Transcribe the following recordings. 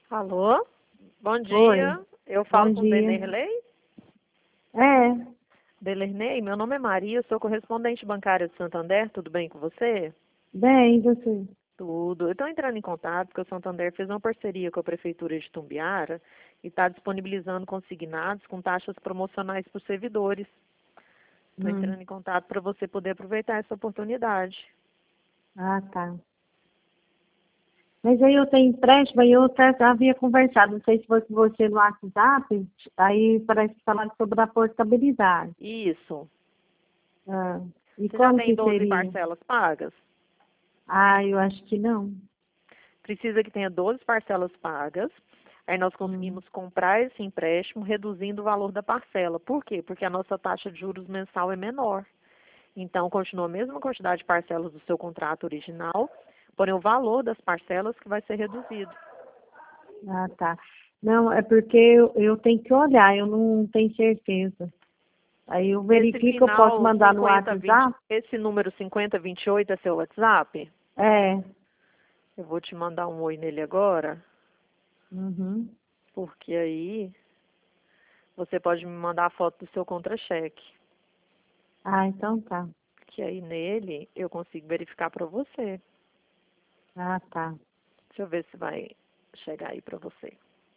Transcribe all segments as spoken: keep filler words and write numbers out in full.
Alô? Bom Oi, dia. Eu falo bom com dia. Denerley. É, Delerley, meu nome é Maria, sou correspondente bancária de Santander. Tudo bem com você? bem, e você? Tudo. Eu estou entrando em contato porque o Santander fez uma parceria com a Prefeitura de Tumbiara e está disponibilizando consignados com taxas promocionais para os servidores. Estou Hum. entrando em contato para você poder aproveitar essa oportunidade. Ah, tá. Mas aí eu tenho empréstimo, aí eu até havia conversado, não sei se fosse você no WhatsApp, aí parece falar sobre a portabilidade. Isso. Ah, e Você já como tem que doze seria? parcelas pagas? Ah, eu acho que não. Precisa que tenha doze parcelas pagas. Aí nós Hum. conseguimos comprar esse empréstimo reduzindo o valor da parcela. Por quê? Porque a nossa taxa de juros mensal é menor. Então, continua a mesma quantidade de parcelas do seu contrato original, porém o valor das parcelas que vai ser reduzido. Ah, tá. Não, é porque eu, eu tenho que olhar, eu não tenho certeza. Aí eu Esse verifico, eu posso final mandar no cinquenta vinte, WhatsApp? esse número cinquenta vinte e oito é seu WhatsApp? É. Eu vou te mandar um oi nele agora, Uhum. porque aí você pode me mandar a foto do seu contra-cheque. Ah, então tá. Que aí nele eu consigo verificar para você. Ah, tá. Deixa eu ver se vai chegar aí para você.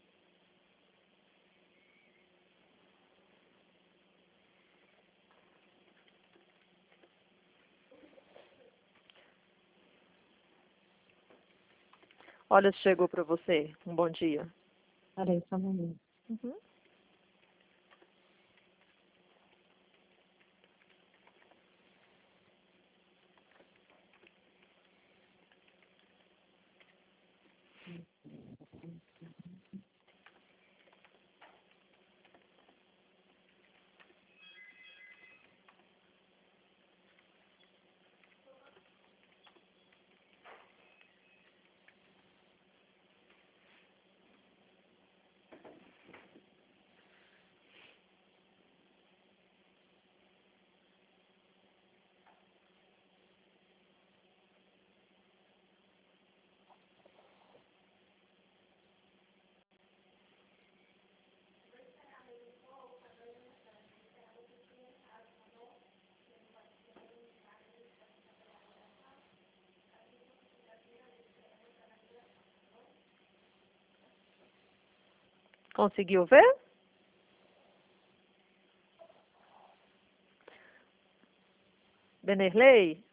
Olha se chegou para você. Um bom dia. Peraí, só um minuto. Uhum. Conseguiu ver? Benerley?